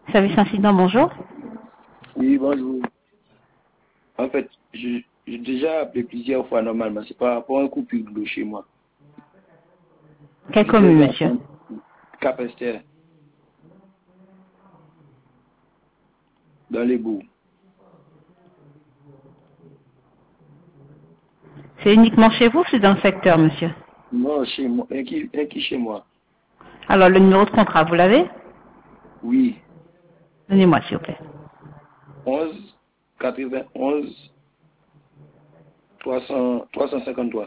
Service incident, bonjour. Oui, bonjour. En fait, j'ai déjà appelé plusieurs fois normalement. C'est par rapport à un coupure d'eau chez moi. Quelle Plusieurs commune, monsieur? enfants, Cap-Esther, dans les bouts. C'est uniquement chez vous ou c'est dans le secteur, monsieur? Non, chez moi. Un qui chez moi. Alors, le numéro de contrat, vous l'avez? Oui. Donnez-moi, s'il vous plaît. 11 91 353.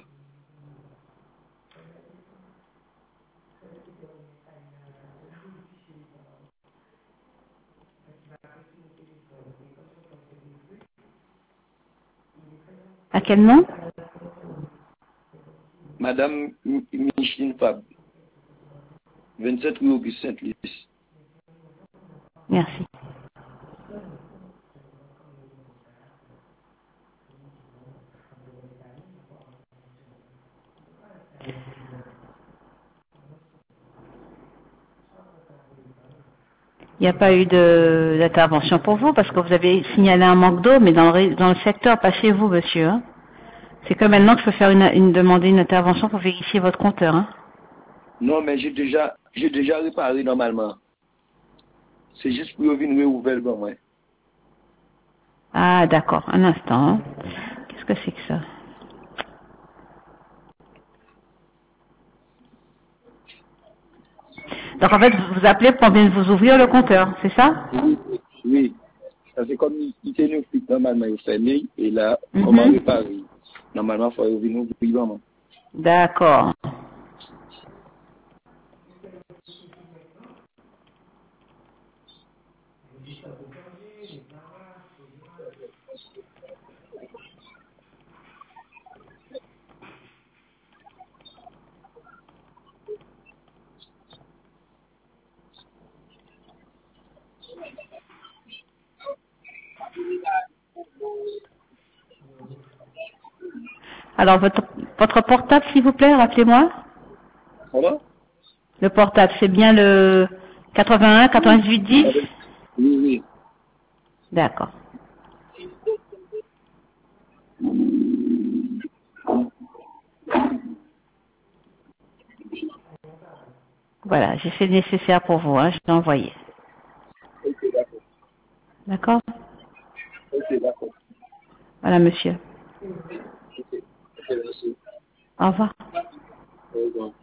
À quel nom? Madame Micheline Fab. 27 rue Auguste Saint-Louis. Merci. Il n'y a pas eu d'intervention pour vous parce que vous avez signalé un manque d'eau, mais dans le secteur, pas chez vous, monsieur. Hein. C'est que maintenant que je peux faire demander une intervention pour vérifier votre compteur. Hein. Non, mais j'ai déjà réparé normalement. C'est juste pour venir ouvrir le bon, ouais. Ah, d'accord. Un instant. Hein. Qu'est-ce que c'est que ça? Donc, en fait, vous appelez pour bien vous ouvrir le compteur, c'est ça? Oui, oui. Ça c'est comme il était une fuite, normalement il est fermé, et là, comment Mhm. réparer? Normalement, il faut revenir au vivant. D'accord. Alors, votre portable, s'il vous plaît, rappelez-moi. Comment? Le portable, c'est bien le 81 98 10? Oui, oui. D'accord. Voilà, j'ai fait le nécessaire pour vous, hein, je l'ai envoyé. Ok, d'accord. D'accord? Ok, d'accord. Voilà, monsieur. Ok, merci. Au revoir. Au revoir.